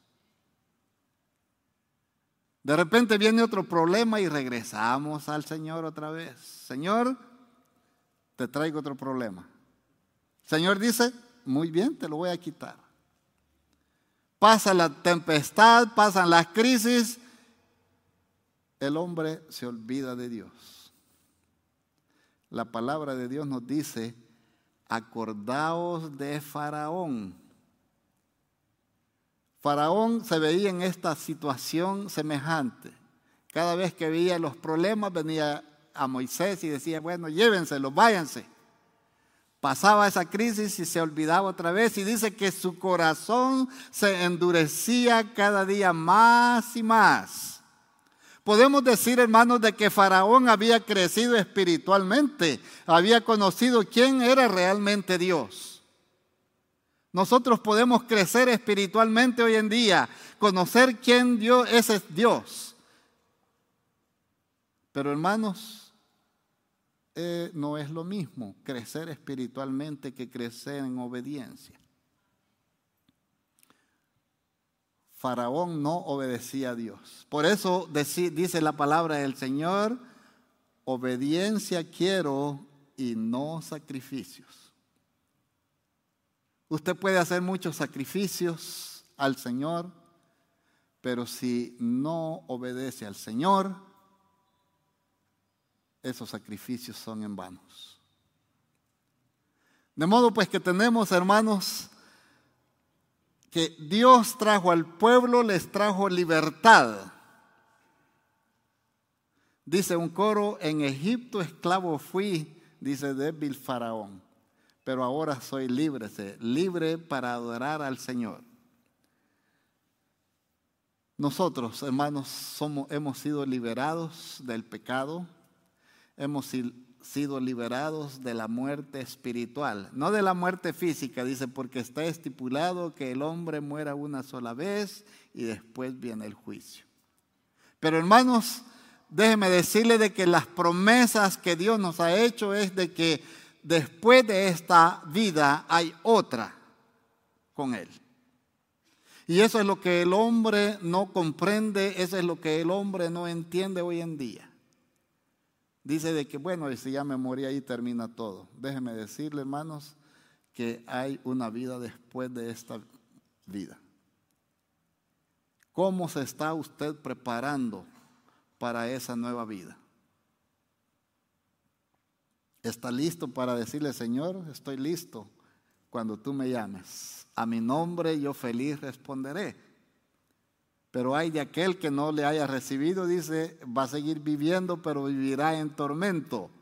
De repente viene otro problema y regresamos al Señor otra vez. Señor, te traigo otro problema. El Señor dice: muy bien, te lo voy a quitar. Pasa la tempestad, pasan las crisis. El hombre se olvida de Dios. La palabra de Dios nos dice: acordaos de Faraón. Faraón se veía en esta situación semejante. Cada vez que veía los problemas, venía a Moisés y decía: bueno, llévenselos, váyanse. Pasaba esa crisis y se olvidaba otra vez, y dice que su corazón se endurecía cada día más y más. Podemos decir, hermanos, de que Faraón había crecido espiritualmente, había conocido quién era realmente Dios. Nosotros podemos crecer espiritualmente hoy en día, conocer quién Dios es Dios. Pero, hermanos, eh, no es lo mismo crecer espiritualmente que crecer en obediencia. Faraón no obedecía a Dios. Por eso dice la palabra del Señor: obediencia quiero y no sacrificios. Usted puede hacer muchos sacrificios al Señor, pero si no obedece al Señor, esos sacrificios son en vanos. De modo pues que tenemos, hermanos, que Dios trajo al pueblo, les trajo libertad. Dice un coro: en Egipto esclavo fui, dice débil Faraón, pero ahora soy libre, libre para adorar al Señor. Nosotros, hermanos, somos, hemos sido liberados del pecado, hemos sido liberados de la muerte espiritual, no de la muerte física, dice, porque está estipulado que el hombre muera una sola vez y después viene el juicio. Pero, hermanos, déjeme decirle de que las promesas que Dios nos ha hecho es de que después de esta vida hay otra con Él. Y eso es lo que el hombre no comprende, eso es lo que el hombre no entiende hoy en día. Dice de que, bueno, si ya me morí ahí termina todo. Déjeme decirle, hermanos, que hay una vida después de esta vida. ¿Cómo se está usted preparando para esa nueva vida? ¿Está listo para decirle: Señor, estoy listo cuando tú me llames? A mi nombre yo feliz responderé. Pero hay de aquel que no le haya recibido, dice, va a seguir viviendo, pero vivirá en tormento.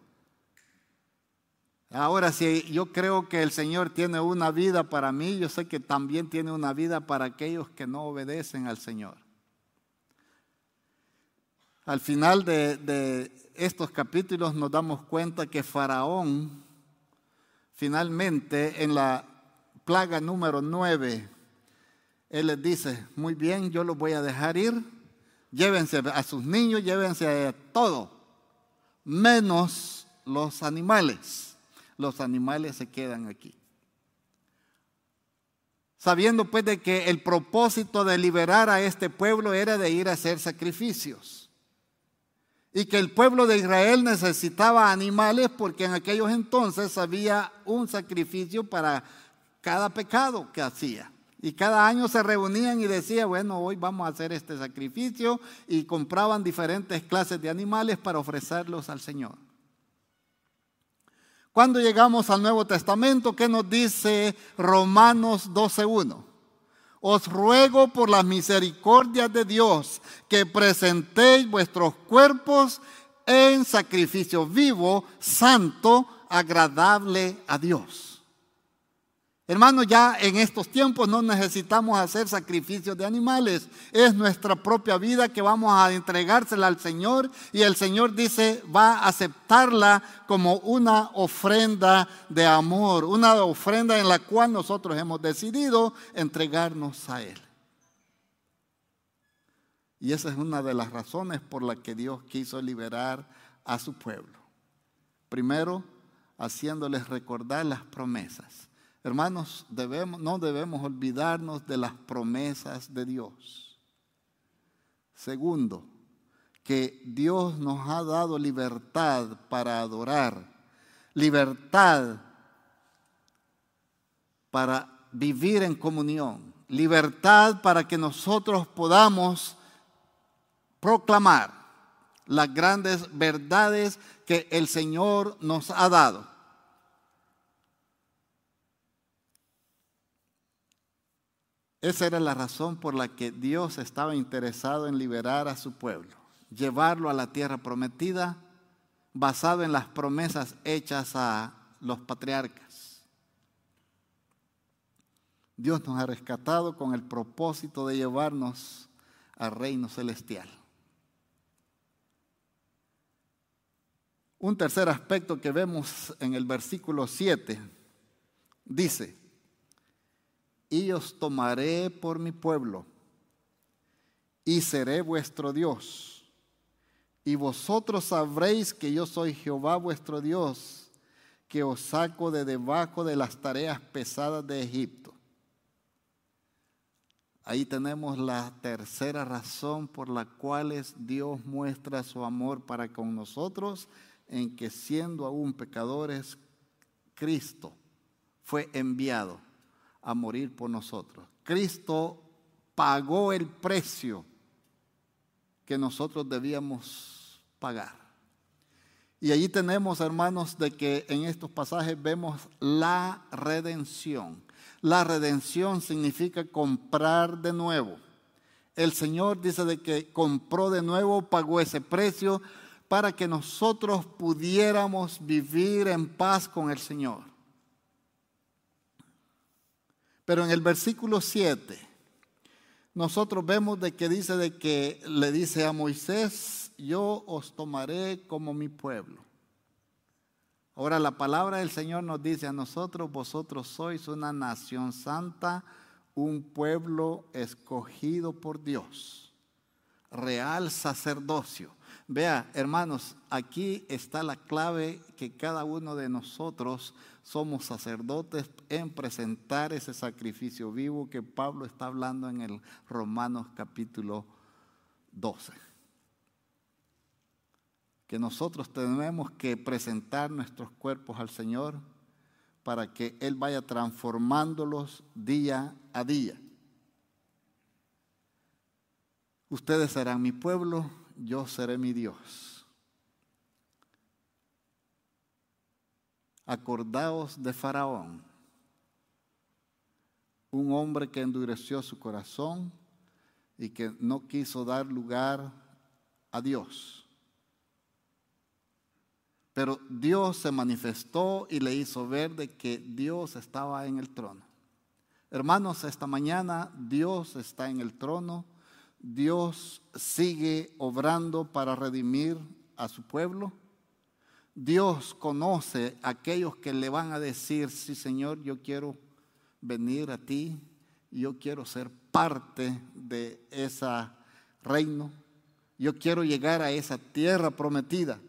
Ahora, si yo creo que el Señor tiene una vida para mí, yo sé que también tiene una vida para aquellos que no obedecen al Señor. Al final de, de estos capítulos nos damos cuenta que Faraón, finalmente, en la plaga número nueve, él les dice: muy bien, yo los voy a dejar ir, llévense a sus niños, llévense a todo, menos los animales. Los animales se quedan aquí. sabiendo pues de que el propósito de liberar a este pueblo era de ir a hacer sacrificios. Y que el pueblo de Israel necesitaba animales porque en aquellos entonces había un sacrificio para cada pecado que hacía. Y cada año se reunían y decían, bueno, hoy vamos a hacer este sacrificio, y compraban diferentes clases de animales para ofrecerlos al Señor. Cuando llegamos al Nuevo Testamento, ¿qué nos dice Romanos doce uno? Os ruego por las misericordias de Dios que presentéis vuestros cuerpos en sacrificio vivo, santo, agradable a Dios. Hermanos, ya en estos tiempos no necesitamos hacer sacrificios de animales. Es nuestra propia vida que vamos a entregársela al Señor, y el Señor dice va a aceptarla como una ofrenda de amor, una ofrenda en la cual nosotros hemos decidido entregarnos a Él. Y esa es una de las razones por las que Dios quiso liberar a su pueblo. Primero, haciéndoles recordar las promesas. Hermanos, debemos, no debemos olvidarnos de las promesas de Dios. Segundo, que Dios nos ha dado libertad para adorar, libertad para vivir en comunión, libertad para que nosotros podamos proclamar las grandes verdades que el Señor nos ha dado. Esa era la razón por la que Dios estaba interesado en liberar a su pueblo, llevarlo a la tierra prometida, basado en las promesas hechas a los patriarcas. Dios nos ha rescatado con el propósito de llevarnos al reino celestial. Un tercer aspecto que vemos en el versículo siete dice: y os tomaré por mi pueblo, y seré vuestro Dios, y vosotros sabréis que yo soy Jehová vuestro Dios, que os saco de debajo de las tareas pesadas de Egipto. Ahí tenemos la tercera razón por la cual Dios muestra su amor para con nosotros, en que siendo aún pecadores, Cristo fue enviado a morir por nosotros. Cristo pagó el precio que nosotros debíamos pagar. Y allí tenemos, hermanos, de que en estos pasajes vemos la redención. La redención significa comprar de nuevo. El Señor dice de que compró de nuevo, pagó ese precio para que nosotros pudiéramos vivir en paz con el Señor. Pero en el versículo siete, nosotros vemos de que dice de que le dice a Moisés, yo os tomaré como mi pueblo. Ahora la palabra del Señor nos dice a nosotros, vosotros sois una nación santa, un pueblo escogido por Dios, real sacerdocio. Vea, hermanos, aquí está la clave, que cada uno de nosotros somos sacerdotes en presentar ese sacrificio vivo que Pablo está hablando en el Romanos capítulo doce. Que nosotros tenemos que presentar nuestros cuerpos al Señor para que Él vaya transformándolos día a día. Ustedes serán mi pueblo, yo seré mi Dios. Acordaos de Faraón, un hombre que endureció su corazón y que no quiso dar lugar a Dios. Pero Dios se manifestó y le hizo ver de que Dios estaba en el trono. Hermanos, esta mañana Dios está en el trono. Dios sigue obrando para redimir a su pueblo. Dios conoce a aquellos que le van a decir, sí Señor, yo quiero venir a ti, yo quiero ser parte de ese reino, yo quiero llegar a esa tierra prometida.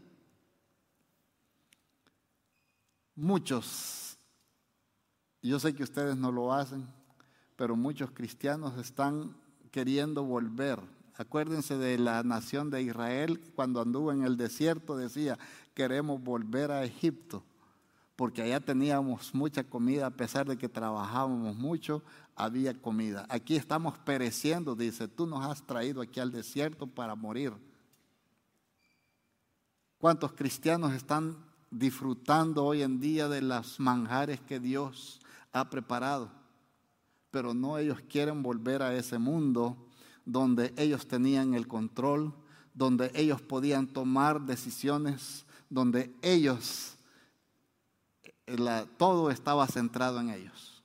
Muchos, yo sé que ustedes no lo hacen, pero muchos cristianos están queriendo volver. Acuérdense de la nación de Israel, cuando anduvo en el desierto, decía, queremos volver a Egipto, porque allá teníamos mucha comida, a pesar de que trabajábamos mucho, había comida. Aquí estamos pereciendo, dice, tú nos has traído aquí al desierto para morir. ¿Cuántos cristianos están disfrutando hoy en día de los manjares que Dios ha preparado? Pero no, ellos quieren volver a ese mundo donde ellos tenían el control, donde ellos podían tomar decisiones, donde ellos, la, todo estaba centrado en ellos.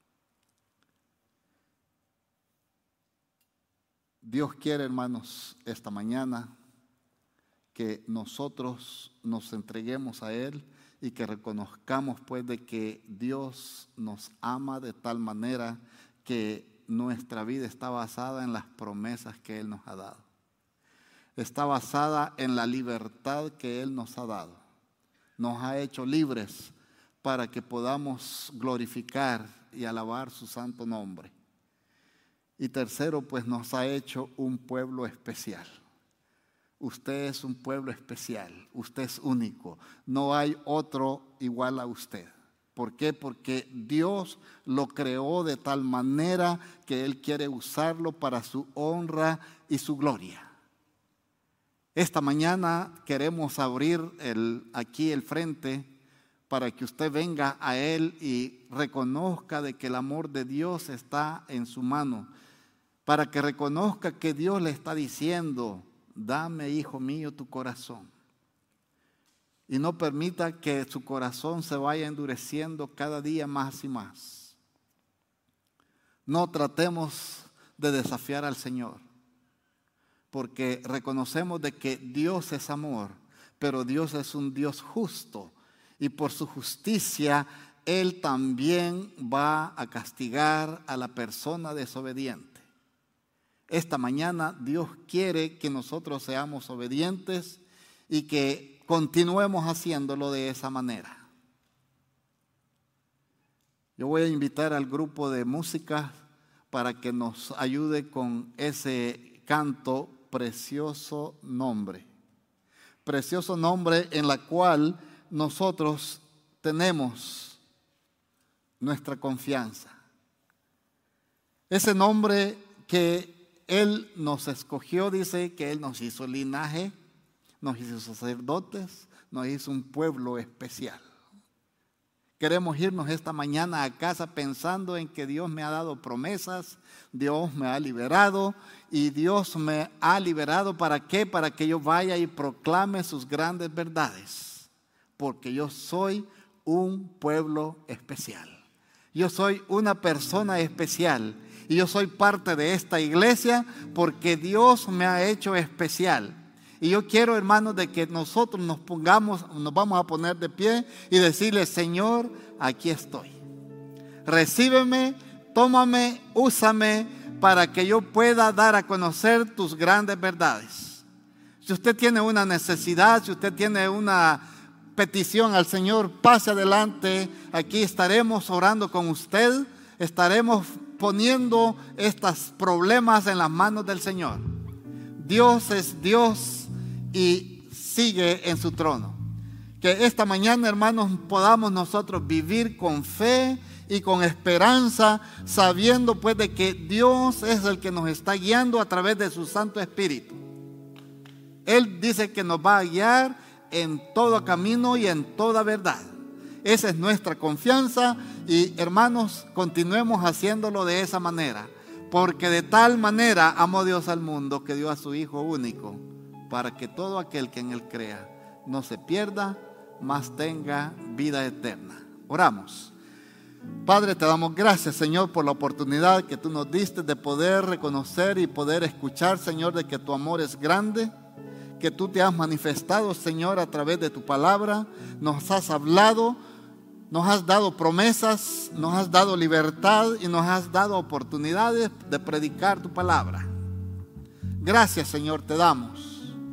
Dios quiere, hermanos, esta mañana que nosotros nos entreguemos a Él y que reconozcamos pues de que Dios nos ama de tal manera que nuestra vida está basada en las promesas que Él nos ha dado. Está basada en la libertad que Él nos ha dado. Nos ha hecho libres para que podamos glorificar y alabar su santo nombre. Y tercero, pues nos ha hecho un pueblo especial. Usted es un pueblo especial, usted es único. No hay otro igual a usted. ¿Por qué? Porque Dios lo creó de tal manera que Él quiere usarlo para su honra y su gloria. Esta mañana queremos abrir el, aquí el frente para que usted venga a Él y reconozca de que el amor de Dios está en su mano. Para que reconozca que Dios le está diciendo, dame, hijo mío, tu corazón. Y no permita que su corazón se vaya endureciendo cada día más y más. No tratemos de desafiar al Señor, porque reconocemos de que Dios es amor, pero Dios es un Dios justo, y por su justicia Él también va a castigar a la persona desobediente. Esta mañana Dios quiere que nosotros seamos obedientes y que continuemos haciéndolo de esa manera. Yo voy a invitar al grupo de música para que nos ayude con ese canto, Precioso Nombre. Precioso nombre en la cual nosotros tenemos nuestra confianza. Ese nombre que Él nos escogió, dice que Él nos hizo linaje, nos hizo sacerdotes, nos hizo un pueblo especial. Queremos irnos esta mañana a casa pensando en que Dios me ha dado promesas, Dios me ha liberado y Dios me ha liberado ¿para qué? Para que yo vaya y proclame sus grandes verdades, porque yo soy un pueblo especial. Yo soy una persona especial y yo soy parte de esta iglesia porque Dios me ha hecho especial. Y yo quiero, hermanos, de que nosotros nos pongamos, nos vamos a poner de pie y decirle, Señor, aquí estoy. Recíbeme, tómame, úsame para que yo pueda dar a conocer tus grandes verdades. Si usted tiene una necesidad, si usted tiene una petición al Señor, pase adelante. Aquí estaremos orando con usted, estaremos poniendo estos problemas en las manos del Señor. Dios es Dios y sigue en su trono. Que esta mañana, hermanos, podamos nosotros vivir con fe y con esperanza, sabiendo pues de que Dios es el que nos está guiando a través de su Santo Espíritu. Él dice que nos va a guiar en todo camino y en toda verdad. Esa es nuestra confianza y, hermanos, continuemos haciéndolo de esa manera. Porque de tal manera amó Dios al mundo que dio a su Hijo único, para que todo aquel que en Él crea no se pierda, mas tenga vida eterna. Oramos. Padre, te damos gracias, Señor, por la oportunidad que tú nos diste de poder reconocer y poder escuchar, Señor, de que tu amor es grande, que tú te has manifestado, Señor, a través de tu palabra, nos has hablado, nos has dado promesas, nos has dado libertad y nos has dado oportunidades de predicar tu palabra. Gracias, Señor, te damos.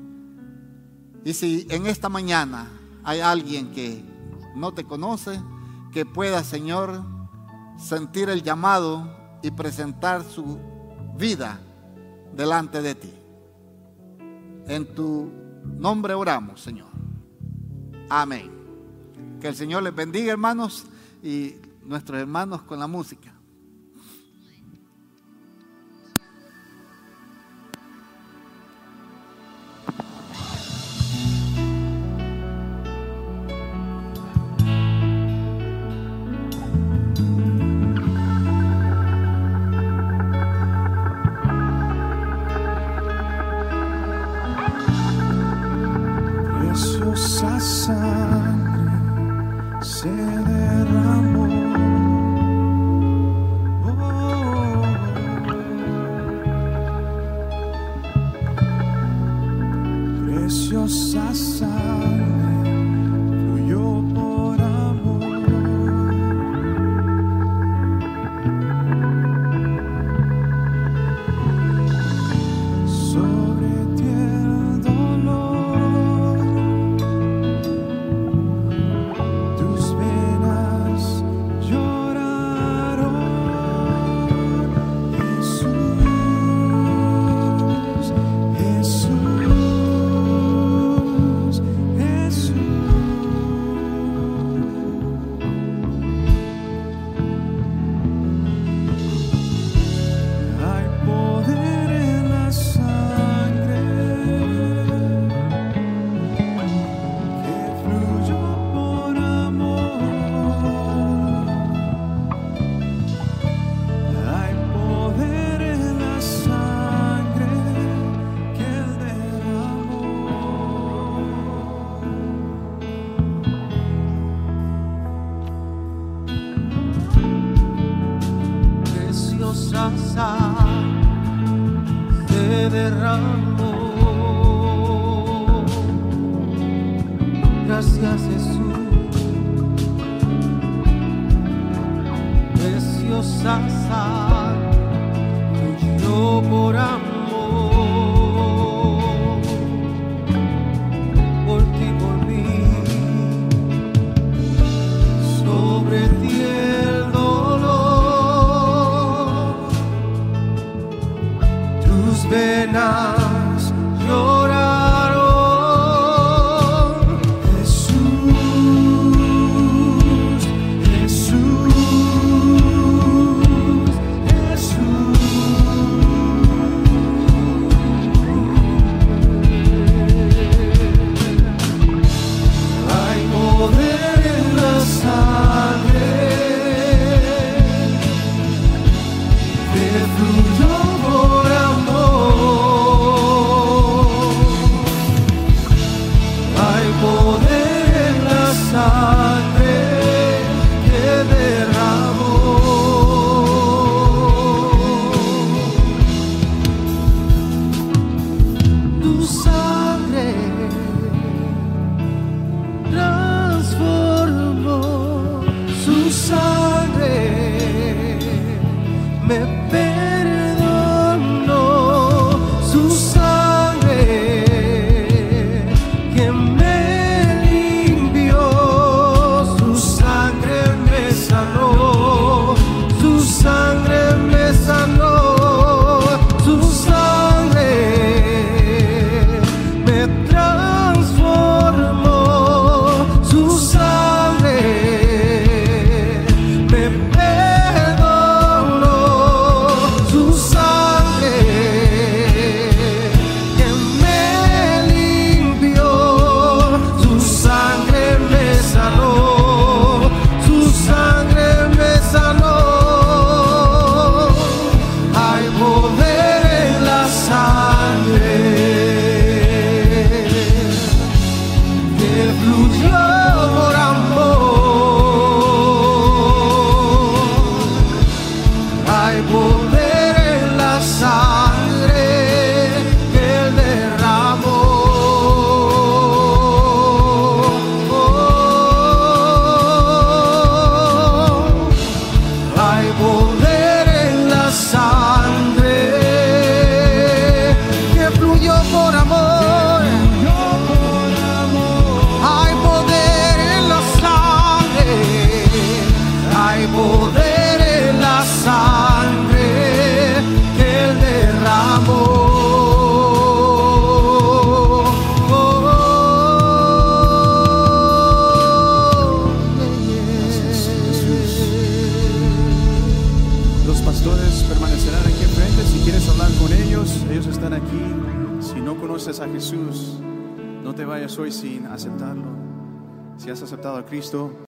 Y si en esta mañana hay alguien que no te conoce, que pueda, Señor, sentir el llamado y presentar su vida delante de ti. En tu nombre oramos, Señor. Amén. Que el Señor les bendiga, hermanos, y nuestros hermanos con la música. Preciosa sangre se derramó, oh, preciosa sangre fluyó por amor, sobre ti el dolor, tus venas lloraron, Jesús, Jesús, Jesús. Hay poder en la sangre que fluyó por amor. Hay poder en la sangre que Él derramó. Preciosa sangre se derramó. Gracias, Jesús. Preciosa sangre fluyó por amor, por ti, por mí. Sobre ti el dolor, tus venas lloraron, Jesús, Jesús, Jesús. Hay poder en la sangre que fluyó por amor. Hay poder en la sangre que derramó. Tu sangre transformó, su sangre me perdonó, su sangre que me limpió, su sangre me sanó, su sangre me sanó, su sangre me transformó, su sangre me perdonó, Los pastores permanecerán aquí enfrente. Si quieres hablar con ellos, ellos están aquí. Si no conoces a Jesús, no te vayas hoy sin aceptarlo. Si has aceptado a Cristo,